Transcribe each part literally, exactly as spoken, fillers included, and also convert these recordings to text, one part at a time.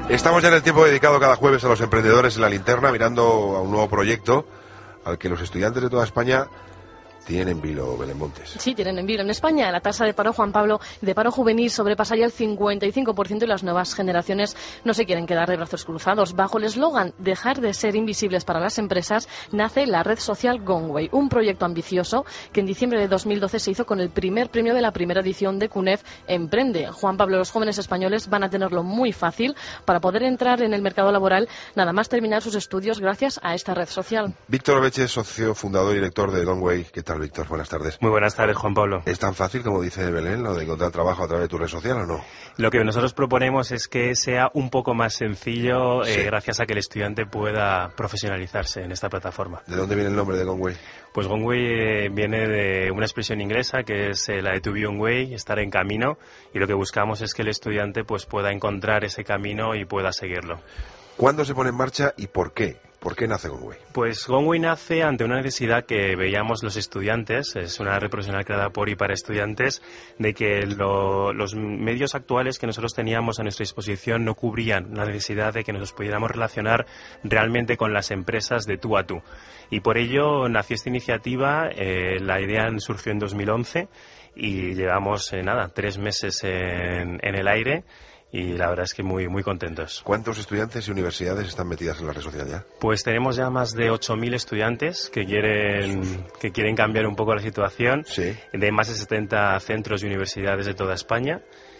Estamos ya en el tiempo dedicado cada jueves a los emprendedores en la linterna, mirando a un nuevo proyecto al que los estudiantes de toda España tienen en vilo, Belén Montes. Sí, tienen en vilo. En España la tasa de paro, Juan Pablo, de paro juvenil sobrepasa ya el cincuenta y cinco por ciento y las nuevas generaciones no se quieren quedar de brazos cruzados. Bajo el eslogan "dejar de ser invisibles para las empresas", nace la red social Gongwei, un proyecto ambicioso que en diciembre de dos mil doce se hizo con el primer premio de la primera edición de CUNEF Emprende. Juan Pablo, los jóvenes españoles van a tenerlo muy fácil para poder entrar en el mercado laboral nada más terminar sus estudios gracias a esta red social. Víctor Oveche, socio fundador y director de Gongwei. ¿Qué tal, Víctor? Buenas tardes. Muy buenas tardes, Juan Pablo. ¿Es tan fácil como dice Belén lo de encontrar trabajo a través de tu red social o no? Lo que nosotros proponemos es que sea un poco más sencillo, sí. eh, gracias a que el estudiante pueda profesionalizarse en esta plataforma. ¿De dónde viene el nombre de Gongwei? Pues Gongwei eh, viene de una expresión inglesa que es eh, la de to be on way, estar en camino, y lo que buscamos es que el estudiante pues pueda encontrar ese camino y pueda seguirlo. ¿Cuándo se pone en marcha y por qué? ¿Por qué nace Gongwei? Pues Gongwei nace ante una necesidad que veíamos los estudiantes, es una red profesional creada por y para estudiantes, de que lo, los medios actuales que nosotros teníamos a nuestra disposición no cubrían la necesidad de que nos pudiéramos relacionar realmente con las empresas de tú a tú. Y por ello nació esta iniciativa, eh, la idea surgió en dos mil once y llevamos, eh, nada, tres meses en, en el aire. Y la verdad es que muy muy contentos. ¿Cuántos estudiantes y universidades están metidas en la red social ya? Pues tenemos ya más de ocho mil estudiantes que quieren que quieren cambiar un poco la situación, sí. De más de setenta centros y universidades de toda España.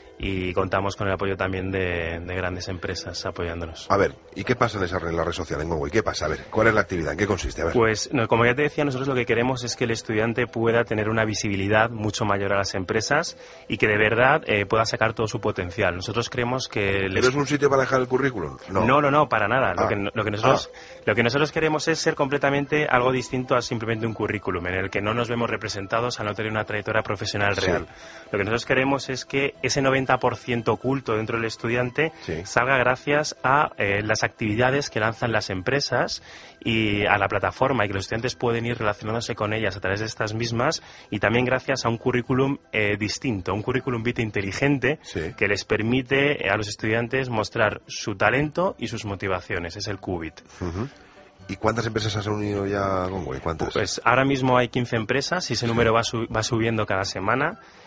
Y contamos con el apoyo también de, de grandes empresas apoyándonos. A ver, ¿y qué pasa en esa red, en la red social, en Gongwei? ¿Qué pasa? A ver, ¿cuál es la actividad? ¿En qué consiste? A ver. Pues, no, como ya te decía, nosotros lo que queremos es que el estudiante pueda tener una visibilidad mucho mayor a las empresas y que de verdad eh, pueda sacar todo su potencial. Nosotros creemos que... ¿Pero es un sitio para dejar el currículum? No, no, no, no para nada. Ah. Lo, que, lo, que nosotros, ah. lo que nosotros queremos es ser completamente algo distinto a simplemente un currículum, en el que no nos vemos representados al no tener una trayectoria profesional real. Sí. Lo que nosotros queremos es que ese noventa por ciento oculto dentro del estudiante sí. salga gracias a eh, las actividades que lanzan las empresas y a la plataforma, y que los estudiantes pueden ir relacionándose con ellas a través de estas mismas, y también gracias a un currículum eh, distinto, un currículum vitae inteligente sí. que les permite eh, a los estudiantes mostrar su talento y sus motivaciones. Es el Qubit. Uh-huh. ¿Y cuántas empresas has unido ya a Gongwei? ¿Cuántas? Pues ahora mismo hay quince empresas y ese número va, su- va subiendo cada semana.